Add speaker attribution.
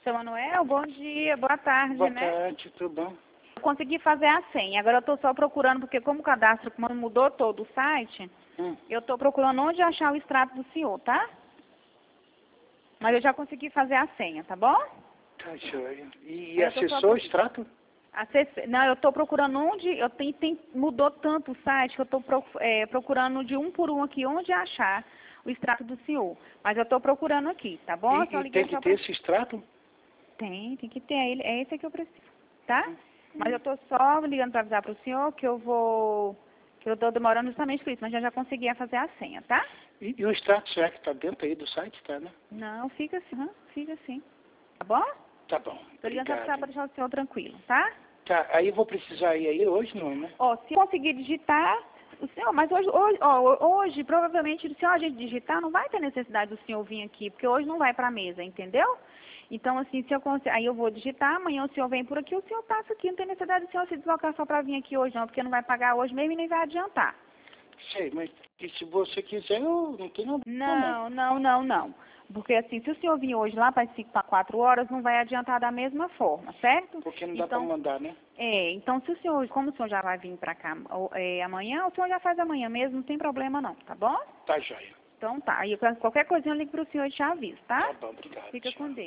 Speaker 1: Seu Manuel, bom dia, boa tarde,
Speaker 2: Boa
Speaker 1: né?
Speaker 2: tarde, tudo bom?
Speaker 1: Eu consegui fazer a senha, agora eu estou só procurando, porque como o cadastro mudou todo o site, eu estou procurando onde achar o extrato do senhor, tá? Mas eu já consegui fazer a senha, tá bom?
Speaker 2: Tá joia. E
Speaker 1: Eu tô só
Speaker 2: acessou o extrato?
Speaker 1: Não, eu estou procurando onde, mudou tanto o site que eu estou procurando de um por um aqui onde achar o extrato do senhor. Mas eu estou procurando aqui, tá bom? Eu só
Speaker 2: E
Speaker 1: liguei
Speaker 2: tem que
Speaker 1: só
Speaker 2: ter
Speaker 1: pra...
Speaker 2: esse extrato?
Speaker 1: Tem que ter, é esse que eu preciso, tá? Mas eu estou só ligando para avisar para o senhor que eu estou demorando justamente por isso, mas eu já consegui fazer a senha, tá?
Speaker 2: E o extrato, será que está dentro aí do site? Tá, né?
Speaker 1: Não, fica assim, fica assim. Tá bom?
Speaker 2: Tá bom,
Speaker 1: Estou ligando para
Speaker 2: obrigado.
Speaker 1: deixar o senhor tranquilo, tá?
Speaker 2: Tá, aí eu vou precisar ir aí hoje, não, né?
Speaker 1: Ó, se eu conseguir digitar, o senhor, mas hoje, provavelmente, se a gente digitar, não vai ter necessidade do senhor vir aqui, porque hoje não vai para a mesa, entendeu? Então, assim, se eu aí eu vou digitar, amanhã o senhor vem por aqui, o senhor passa aqui, não tem necessidade do senhor se deslocar só para vir aqui hoje, não, porque não vai pagar hoje mesmo e nem vai adiantar.
Speaker 2: Sei, mas e se você quiser, eu não tenho nada.
Speaker 1: Não. Porque assim, se o senhor vir hoje lá para 5 para 4 horas, não vai adiantar da mesma forma, certo?
Speaker 2: Porque não dá
Speaker 1: Então,
Speaker 2: para mandar, né?
Speaker 1: então se o senhor, como o senhor já vai vir para cá amanhã, o senhor já faz amanhã mesmo, não tem problema não, tá bom?
Speaker 2: Tá joia.
Speaker 1: Então tá, aí qualquer coisinha eu ligo pro senhor e te aviso, tá?
Speaker 2: Tá bom, obrigado.
Speaker 1: Fica
Speaker 2: Tchau.
Speaker 1: com Deus.